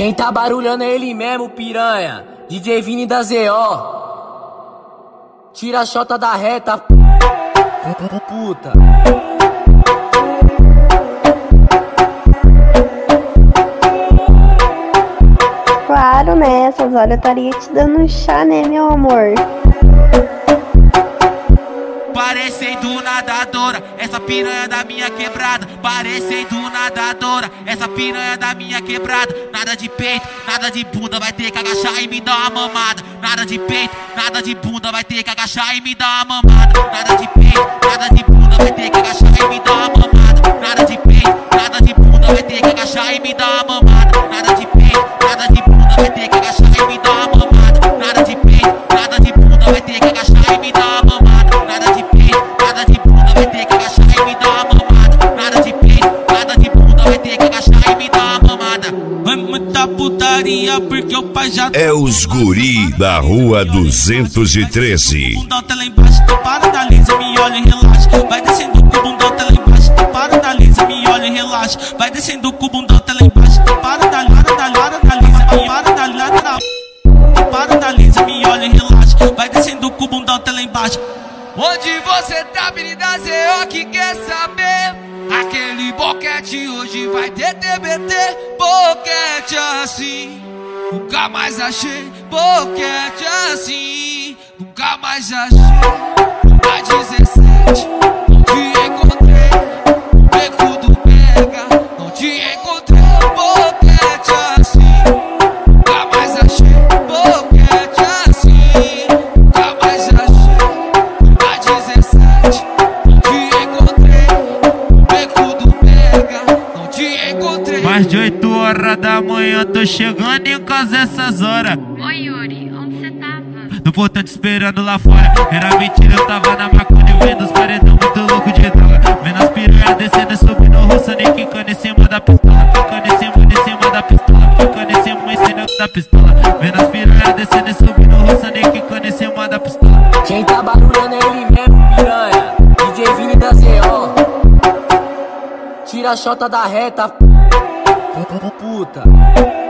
Quem tá barulhando é ele mesmo, piranha. DJ Vini da ZO. Tira a chota da reta, puta. Claro, né? Essas horas eu estaria te dando um chá, né, meu amor? Parecendo nadadora, essa piranha da minha quebrada. Parecendo nadadora, essa piranha da minha quebrada. Nada de peito, nada de bunda, vai ter que agachar e me dar uma mamada. Nada de peito, nada de bunda, vai ter que agachar e me dar uma mamada. Nada de peito, nada de bunda, vai ter que agachar e me dar uma mamada. Nada de peito, nada de bunda, vai ter que agachar e me dar uma mamada. Nada de peito, nada de bunda, vai ter que agachar e me dar uma mamada. Nada de peito, nada de bunda, vai ter que agachar e me dar uma mamada. Nada de peito, nada de bunda, vai ter que agachar e me dar uma mamada. Nada de peito, nada de bunda, vai ter que agachar e me dar uma mamada. Vai muita putaria porque o pai já é os guri da rua 213. Bundão tá lá embaixo, tu para, analisa, me olha e relaxa. Vai descendo com o bundão tá lá embaixo, tu para, analisa, me olha e relaxa. Vai descendo com o bundão tá lá embaixo, tu para, analisa, me para, analisa, me olha e relaxa. Vai descendo com o bundão tá lá embaixo. Onde você tá, Avenida ZO, que quer saber? Aquele boquete hoje vai ter TBT. Boquete assim, nunca mais achei. Boquete assim, nunca mais achei. A 17, não te encontrei. Beco do Mega, não te encontrei. Boquete assim, nunca mais achei. Boquete assim, nunca mais achei. A 17, não te encontrei. Beco do Mega, não te encontrei. Mais de 8 horas da manhã, tô chegando em casa essas horas. Oi, Yuri, onde você tava? No portão te esperando lá fora. Era mentira, eu tava na macone vendo os paredão muito louco de droga. Vendo as piranhas descendo e subindo, roçando e quicando em cima da pistola. Ficando em cima da pistola. Ficando em cima da pistola. Vendo as piranhas descendo e subindo, roçando e quicando em cima da pistola. Quem tá barulhando é ele mesmo, piranha. DJ Vini da ZO. Tira a chota da reta, puta.